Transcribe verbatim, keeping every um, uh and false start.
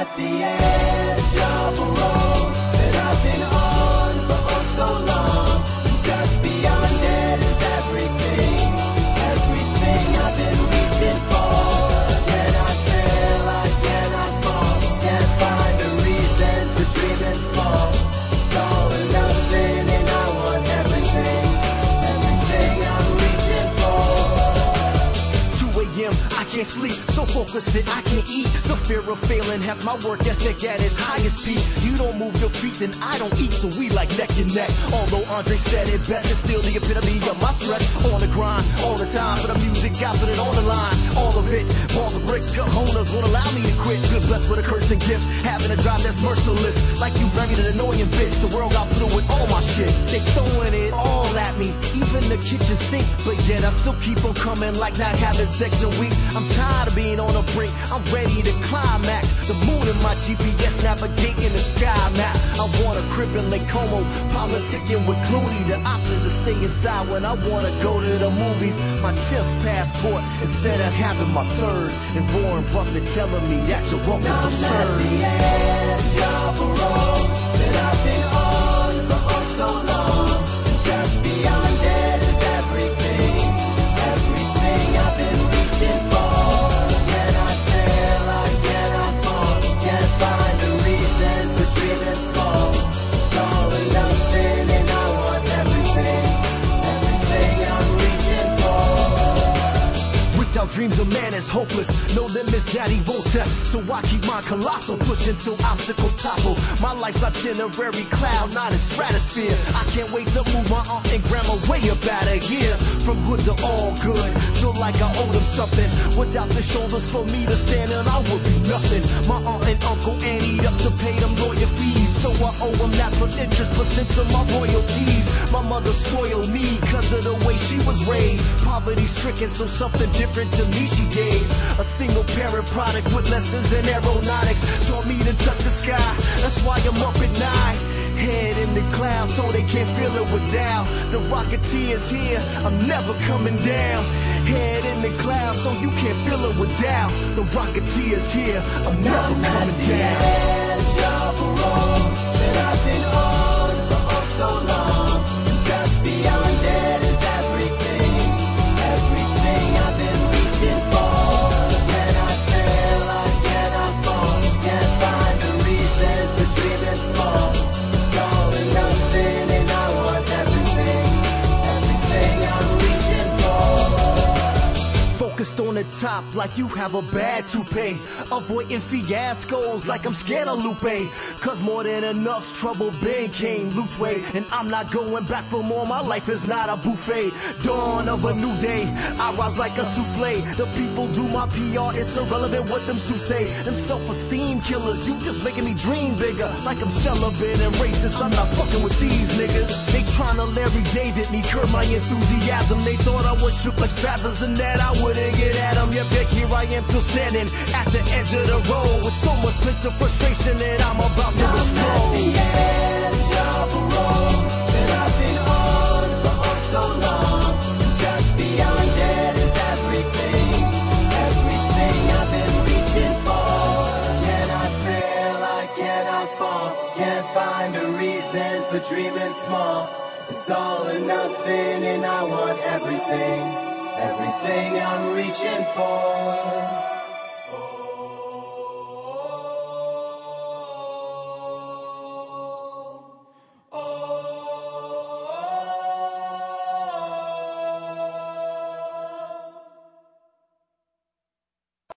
at the edge of a road that I've been on for oh so long. Just beyond it is everything, everything I've been reaching for. Cannot fail, I cannot fall, can't find a reason for dreaming small. It's all or nothing and I want everything, everything I'm reaching for. two a m I can't sleep, so focused that I can't eat. The fear of failing has my work ethic at its highest peak. You don't move your feet, then I don't eat, so we like neck and neck. Although Andre said it best, it's still the epitome of my stress. On the grind, all the time, for the music, I put it on the line. All of it, balls of bricks, cojones won't allow me to quit. Good blessed with a cursing gift, having a drive that's merciless. Like you buried an annoying bitch, the world got through with all my shit. They throwing it all at me, even the kitchen sink. But yet I still keep on coming like not having sex a week. I'm tired of being on a brink, I'm ready to climax. The moon in my G P S navigating the sky map. I want a crib in Lake Como, politicking with Clooney. The option to stay inside when I wanna go to the movies. My tenth passport instead of having my third. And Warren Buffett telling me that your rope is absurd. I'm at the edge of a road that I've been on for oh so long. Just beyond it is everything, everything I've been reaching for. Cannot fail, I cannot fall, can't find a reason for dreaming small. It's all or nothing and I want everything, everything I'm reaching for. Without dreams, a man is hopeless. No limits that he won't test. So I keep my colossal, pushing till obstacles topple. My life's itinerary cloud, not a stratosphere. I can't wait to move my aunt and grandma way about a year. From good to all good, feel like I owe them something. Without the shoulders for me to stand on, I would be nothing. My aunt and uncle ain't eat up to pay them lawyer fees. So I owe them that plus interest percent of my royalties. My mother spoiled me cause of the way she was raised. Poverty stricken, so something different to me she gave. A single parent product with lessons in aeronautics. Taught me to touch the sky, that's why I'm up at night. Head in the clouds so they can't feel it with doubt. The Rocketeer is here, I'm never coming down. Head in the clouds so you can't feel it with doubt. The Rocketeer is here, I'm never coming down. Edge of a road that I've been on for oh so long. Just beyond it is everything, everything I've been reaching for. Cannot fail, I cannot fall, can't find a reason for dreaming small. It's all or nothing and I want everything, everything I'm reaching for. Focused on the top like you have a bad toupee. Avoiding fiascos like I'm scared of Lupe. Cause more than enough trouble been came loose way. And I'm not going back for more, my life is not a buffet. Dawn of a new day, I rise like a souffle. The people do my P R, it's irrelevant what them suits say. Them self-esteem killers, you just making me dream bigger. Like I'm celibate and racist, I'm not fucking with these niggas. They tryna Larry David me, curb my enthusiasm. They thought I was shook like feathers and that I wouldn't get at them. Yeah, back here I am still standing at the edge of the road with so much mental frustration that I'm about to explode. I'm at the edge of a road that I've been on for oh so long. Just beyond it is everything, everything I've been reaching for. Cannot fail, I cannot fall, can't find a reason for dreaming small. It's all or nothing and I want everything, everything I'm reaching for.